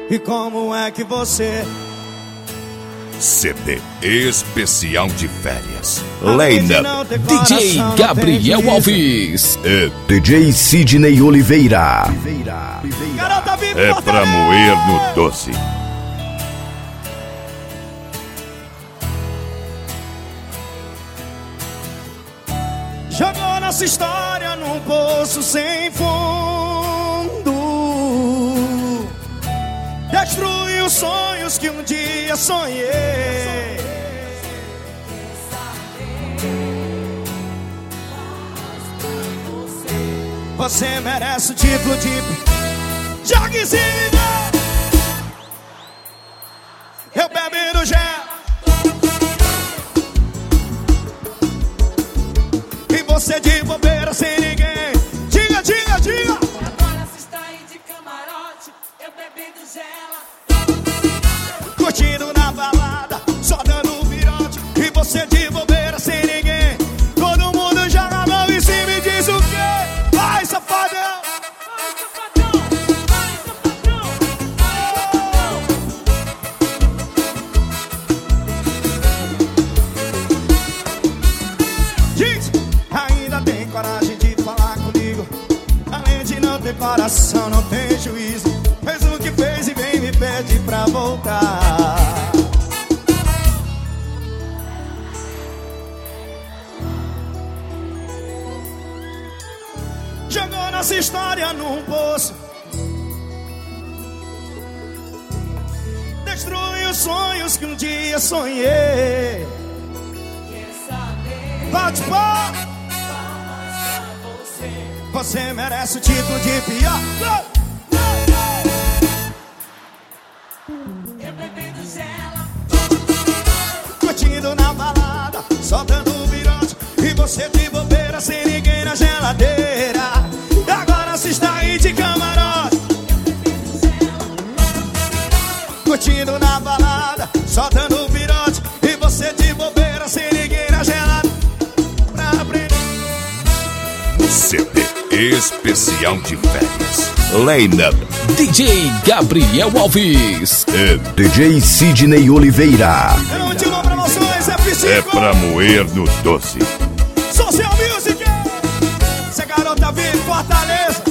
E como é que você... CD especial de férias. Line-up DJ Gabriel Alves. É DJ Sidney Oliveira. É pra moer no doce. Jogou nossa história num poço sem fundo. Destruiu os sonhos que um dia sonhei. Você merece o título de Joguezinho. Eu bebi no gel e você de bobeira sem ninguém. Diga, diga, diga. Agora se está aí de camarote, eu bebendo gela, Curtindo na balada, só dando um virote. E você de bobeira sem ninguém. Todo mundo joga a mão em cima e diz o quê? Vai, safadão! vai safadão, vai safadão. Diz, ainda tem coragem de falar comigo. Além de não ter coração, não tem juízo. Fez o que fez e vem me pede pra voltar. Jogou nossa história num poço. Destruiu os sonhos que um dia sonhei. Quer saber? Bate palma. Palmas pra você. Você merece o título de pior. Eu bebendo gela, Curtindo na balada, só dando um virote. E você de bobeira sem ninguém na geladeira. E agora se está aí de camarote. Curtindo na balada, só dando um virote. E você de bobeira sem ninguém na geladeira. Pra aprender. CD especial de férias. Line-up DJ Gabriel Alves. É DJ Sidney Oliveira. Eu não te dou promoções, F5. é pra moer no doce. Social Music. Essa garota vive em Fortaleza.